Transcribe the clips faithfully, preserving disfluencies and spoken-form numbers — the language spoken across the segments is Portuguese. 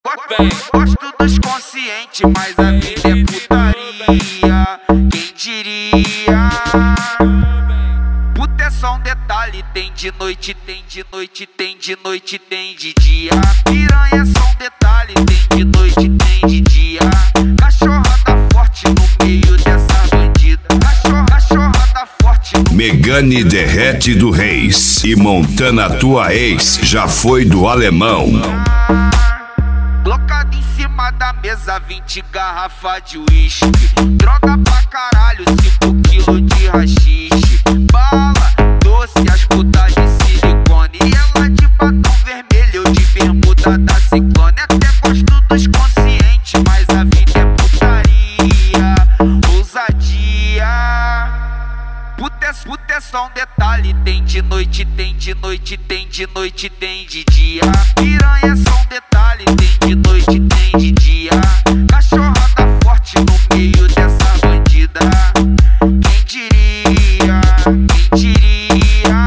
Gosto dos conscientes, mas a vida é putaria. Quem diria? Puta é só um detalhe. Tem de noite, tem de noite, tem de noite, tem de dia. Piranha é só um detalhe. Tem de noite, tem de dia. Cachorrada forte no meio dessa bandida. Cachorra, cachorrada forte no... Megane derrete do Reis e Montana tua ex já foi do alemão. Blocado em cima da mesa, vinte garrafa de uísque. Droga pra caralho, cinco quilos de rachixe. Bala, doce, as putas de silicone. E ela de batom vermelho, eu de bermuda da Ciclone. Até gosto dos conscientes, mas a vida é putaria. Ousadia. Puta é, puta é só um detalhe. Tem de noite, tem de noite, tem de noite, tem de dia. Piranha é só um detalhe. Tem de noite, tem de dia. Cachorrada forte no meio dessa bandida. Quem diria? Quem diria?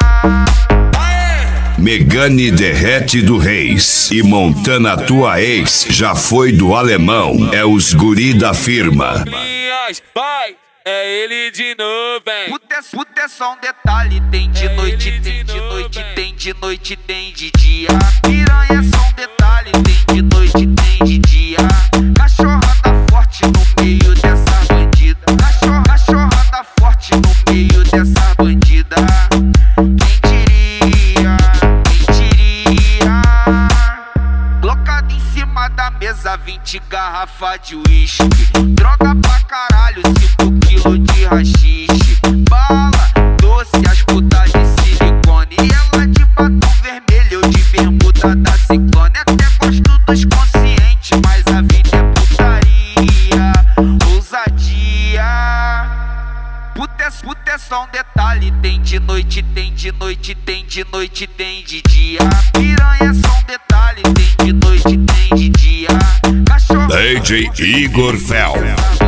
Megane derrete do Reis e Montana tua ex já foi do alemão. É os guri da firma. Vai, é ele de novo, hein? Puta é, puta é só um detalhe. Tem de noite, tem de noite, tem de noite, tem de dia. Piranha é só um detalhe. Tem de noite, tem de dia. Cachorrada forte no meio dessa bandida. Cachorra, cachorrada forte no meio dessa bandida. Quem diria? Quem diria? Blocado em cima da mesa, vinte garrafa de uísque. Droga pra caralho, cinco quilos de rachixe. Bala, doce, as putas de silicone. E ela de batom vermelho, eu de bermuda da Ciclone. Até gosto dos conscientes, mas a vida é putaria. Ousadia. Puta é, puta é só um detalhe. Tem de noite, tem de noite, tem de noite, tem de dia. Piranha é só um detalhe. Tem de noite, tem de dia. Cachorro, D J Igor Fel.